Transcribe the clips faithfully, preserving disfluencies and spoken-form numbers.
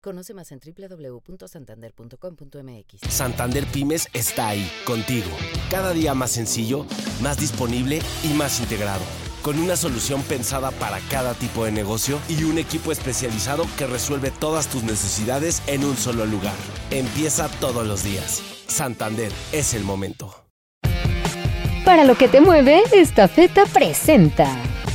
Conoce más en doble u doble u doble u punto santander punto com punto m x. Santander Pymes está ahí, contigo. Cada día más sencillo, más disponible y más integrado. Con una solución pensada para cada tipo de negocio y un equipo especializado que resuelve todas tus necesidades en un solo lugar. Empieza todos los días. Santander, es el momento. Para lo que te mueve, Estafeta presenta.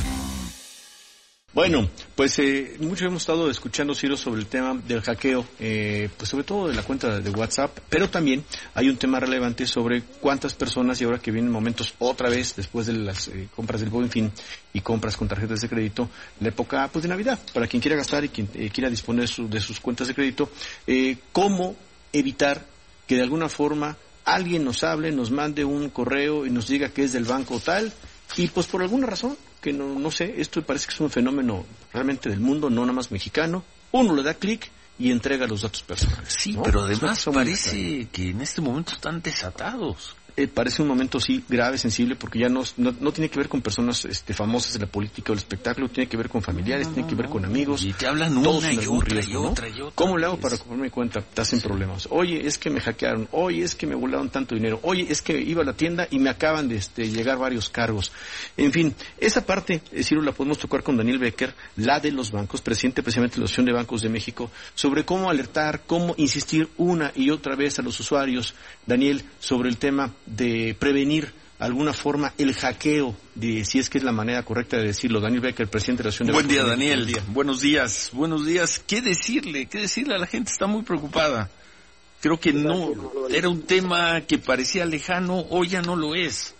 Bueno, pues eh, mucho hemos estado escuchando, Ciro, sobre el tema del hackeo, eh, pues sobre todo de la cuenta de WhatsApp, pero también hay un tema relevante sobre cuántas personas, y ahora que vienen momentos otra vez, después de las eh, compras del Buen Fin y compras con tarjetas de crédito, la época pues de Navidad, para quien quiera gastar y quien eh, quiera disponer su, de sus cuentas de crédito, eh, cómo evitar que de alguna forma alguien nos hable, nos mande un correo y nos diga que es del banco tal, y pues por alguna razón, que no, no sé, esto parece que es un fenómeno realmente del mundo, no nada más mexicano, uno le da clic y entrega los datos personales. Sí, ¿no? pero además parece que en este momento están desatados. Eh, parece un momento, sí, grave, sensible, porque ya no, no, no tiene que ver con personas este, famosas de la política o el espectáculo, tiene que ver con familiares, no, tiene que ver con amigos. Y te hablan una y otra, riesgo, y otra, ¿no? y otra. ¿Cómo le hago para cobrarme cuenta? Te hacen problemas. Oye, es que me hackearon. Oye, es que me volaron tanto dinero. Oye, es que iba a la tienda y me acaban de este, llegar varios cargos. En fin, esa parte, eh, Ciro, la podemos tocar con Daniel Becker, la de los bancos, presidente precisamente de la Asociación de Bancos de México, sobre cómo alertar, cómo insistir una y otra vez a los usuarios, Daniel, sobre el tema de prevenir alguna forma el hackeo, de si es que es la manera correcta de decirlo. Daniel Becker, presidente de la Asociación de Buen Bancos día, de Daniel. Buen día. Buenos días, buenos días. ¿Qué decirle? ¿Qué decirle a la gente? Está muy preocupada. Creo que no, era un tema que parecía lejano, hoy ya no lo es.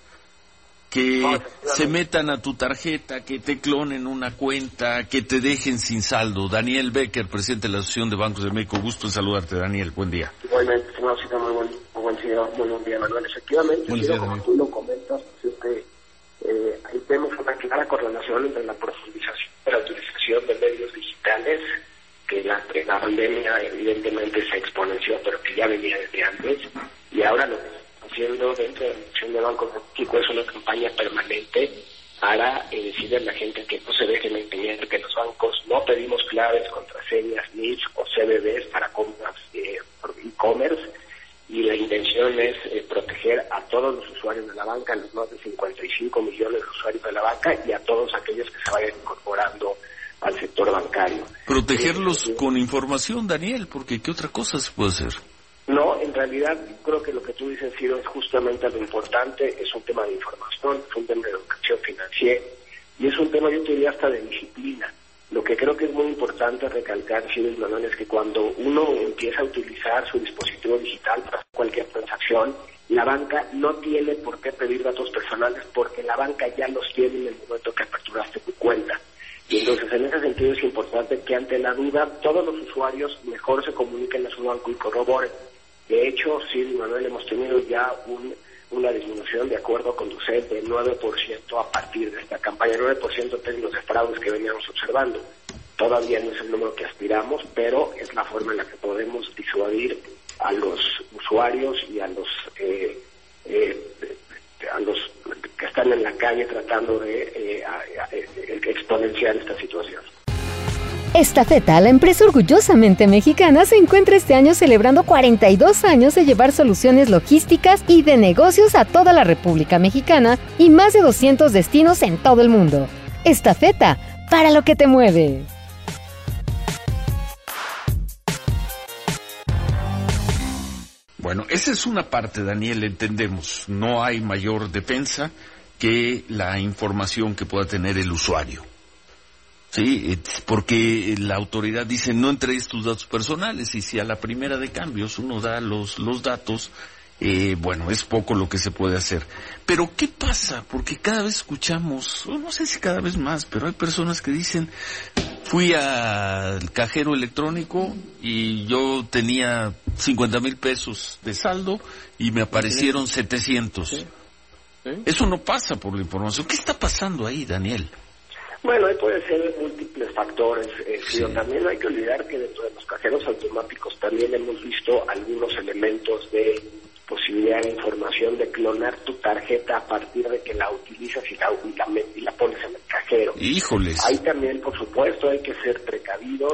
Que se metan a tu tarjeta, que te clonen una cuenta, que te dejen sin saldo. Daniel Becker, presidente de la Asociación de Bancos de México. Gusto en saludarte, Daniel. Buen día. Igualmente, estimado, sí, muy buen, muy buen día, muy buen día, Manuel. Efectivamente, Buen sí, día, como Daniel. tú lo comentas, pues es que eh, ahí tenemos una clara correlación entre la profundización de la utilización de medios digitales, que la, la pandemia evidentemente se exponenció, pero que ya venía desde antes, y ahora lo que está haciendo dentro de la Asociación de Bancos de México es una campaña permanente para eh, decirle a la gente que no se dejen engañar, que los bancos no pedimos claves, contraseñas, N I F o C B Bs para compras eh, por e-commerce, y la intención es eh, proteger a todos los usuarios de la banca, los más de cincuenta y cinco millones de usuarios de la banca, y a todos aquellos que se vayan incorporando al sector bancario. Protegerlos eh, con información, Daniel, porque ¿qué otra cosa se puede hacer? No, en realidad creo que lo que tú dices, Ciro, es justamente lo importante, es un tema de información, es un tema de educación financiera, y es un tema, yo te diría, hasta de disciplina. Lo que creo que es muy importante recalcar, Ciro y Manuel, es que cuando uno empieza a utilizar su dispositivo digital para hacer cualquier transacción, la banca no tiene por qué pedir datos personales, porque la banca ya los tiene en el momento que aperturaste tu cuenta. Y entonces, en ese sentido, es importante que ante la duda todos los usuarios mejor se comuniquen a su banco y corroboren. De hecho, sí, Manuel, hemos tenido ya un, una disminución, de acuerdo con Ducet, de nueve por ciento a partir de esta campaña, nueve por ciento en términos de fraudes que veníamos observando. Todavía no es el número que aspiramos, pero es la forma en la que podemos disuadir a los usuarios y a los eh, eh, a los que están en la calle tratando de eh, a, a, a, exponenciar esta situación. Estafeta, la empresa orgullosamente mexicana, se encuentra este año celebrando cuarenta y dos años de llevar soluciones logísticas y de negocios a toda la República Mexicana y más de doscientos destinos en todo el mundo. Estafeta, para lo que te mueve. Bueno, esa es una parte, Daniel, entendemos. No hay mayor defensa que la información que pueda tener el usuario. Sí, porque la autoridad dice no entregues tus datos personales, y si a la primera de cambios uno da los, los datos, eh, bueno, es poco lo que se puede hacer. Pero ¿qué pasa? Porque cada vez escuchamos, no sé si cada vez más, pero hay personas que dicen, fui al cajero electrónico y yo tenía cincuenta mil pesos de saldo y me aparecieron setecientos. Sí. ¿Sí? Eso no pasa por la información. ¿Qué está pasando ahí, Daniel? Bueno, ahí puede ser múltiples factores, eh, Sí. pero también no hay que olvidar que dentro de los cajeros automáticos también hemos visto algunos elementos de posibilidad de información de clonar tu tarjeta a partir de que la utilizas y la, y la, y la pones en el cajero. Híjoles. Ahí también, por supuesto, hay que ser precavidos.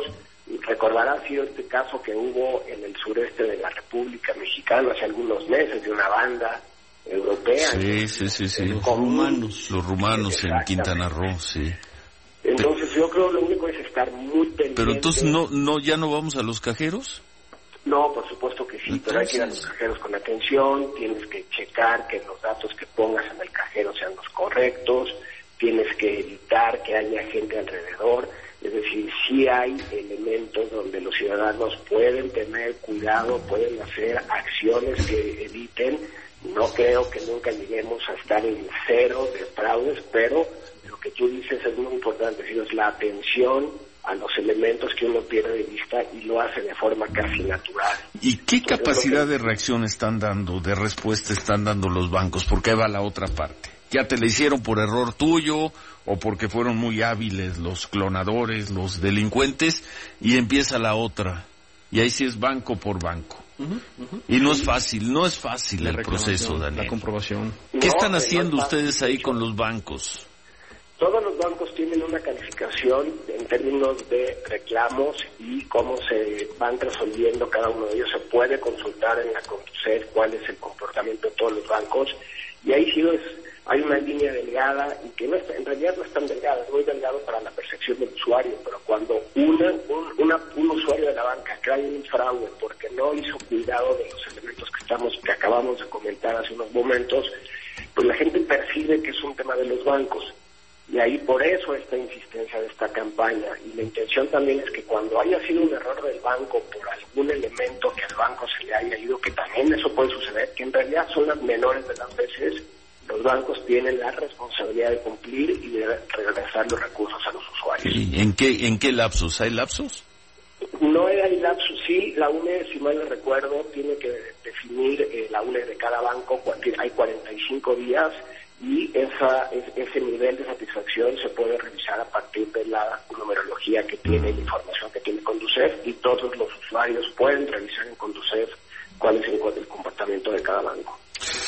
Recordarás sido este caso que hubo en el sureste de la República Mexicana hace algunos meses de una banda europea. Sí, sí, sí, sí. Los rumanos. Los rumanos en Quintana Roo, sí. Entonces yo creo lo único es estar muy pendiente. Pero entonces no, no, ya no vamos a los cajeros. No, por supuesto que sí, entonces... pero hay que ir a los cajeros con atención, tienes que checar que los datos que pongas en el cajero sean los correctos, tienes que evitar que haya gente alrededor, es decir, sí hay elementos donde los ciudadanos pueden tener cuidado, pueden hacer acciones que eviten. No creo que nunca lleguemos a estar en cero de fraudes, pero lo que tú dices es muy importante, es la atención a los elementos que uno pierde de vista y lo hace de forma casi natural. ¿Y qué Entonces, capacidad que... de reacción están dando, de respuesta están dando los bancos? Porque ahí va la otra parte. ¿Ya te la hicieron por error tuyo o porque fueron muy hábiles los clonadores, los delincuentes? Y empieza la otra. Y ahí sí es banco por banco. Uh-huh, uh-huh. Y no es fácil, no es fácil la el proceso, Daniel. La comprobación. ¿Qué no, están haciendo no ustedes ahí con los bancos? Todos los bancos tienen una calificación en términos de reclamos y cómo se van resolviendo cada uno de ellos. Se puede consultar en la Conducef cuál es el comportamiento de todos los bancos. Y ahí sí es, hay una línea delgada y que no es, en realidad no es tan delgada, es muy delgado para la percepción del usuario, pero cuando una, un, una, un usuario de la banca cae en un fraude porque no hizo cuidado de los elementos que estamos que acabamos de comentar hace unos momentos, pues la gente percibe que es un tema de los bancos. Y ahí por eso esta insistencia de esta campaña. Y la intención también es que cuando haya sido un error del banco por algún elemento que al banco se le haya ido, que también eso puede suceder, que en realidad son las menores de las veces, los bancos tienen la responsabilidad de cumplir y de regresar los recursos a los usuarios. ¿Y en qué, en qué lapsos? ¿Hay lapsos? No hay lapsos, sí. La U N E, si mal no recuerdo, tiene que definir eh, la U N E de cada banco, hay cuarenta y cinco días, y esa, ese nivel de satisfacción se puede revisar a partir de la numerología que tiene, la información que tiene Conducef, y todos los usuarios pueden revisar en Conducef cuál es el, el comportamiento de cada banco.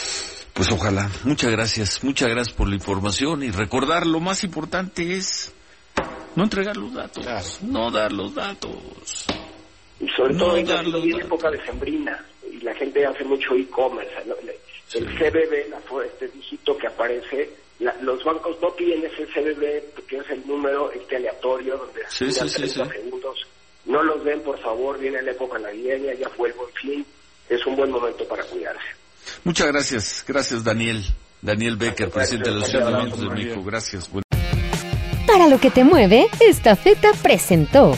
Pues ojalá. Muchas gracias, muchas gracias por la información y recordar, lo más importante es no entregar los datos, claro. no dar los datos. Y sobre no todo en la época decembrina, y la gente hace mucho e-commerce, ¿no? El sí. C B B, la, este dígito que aparece, la, los bancos no piden ese C B B, que es el número este aleatorio, donde sí, sí, sí, sí. segundos. No los den, por favor, viene la época navideña, ya fue el Buen Fin, es un buen momento para cuidarse. Muchas gracias, gracias Daniel. Daniel Becker, presidente de la Asociación de Bancos de México, gracias. Buen... Para lo que te mueve, Estafeta presentó.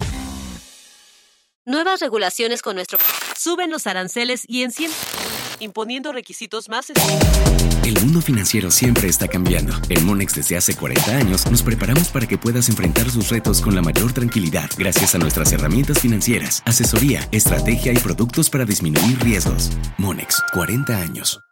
Nuevas regulaciones con nuestro... Suben los aranceles y encienden... imponiendo requisitos más estrictos. El mundo financiero siempre está cambiando. En Monex desde hace cuarenta años nos preparamos para que puedas enfrentar sus retos con la mayor tranquilidad gracias a nuestras herramientas financieras, asesoría, estrategia y productos para disminuir riesgos. Monex, cuarenta años.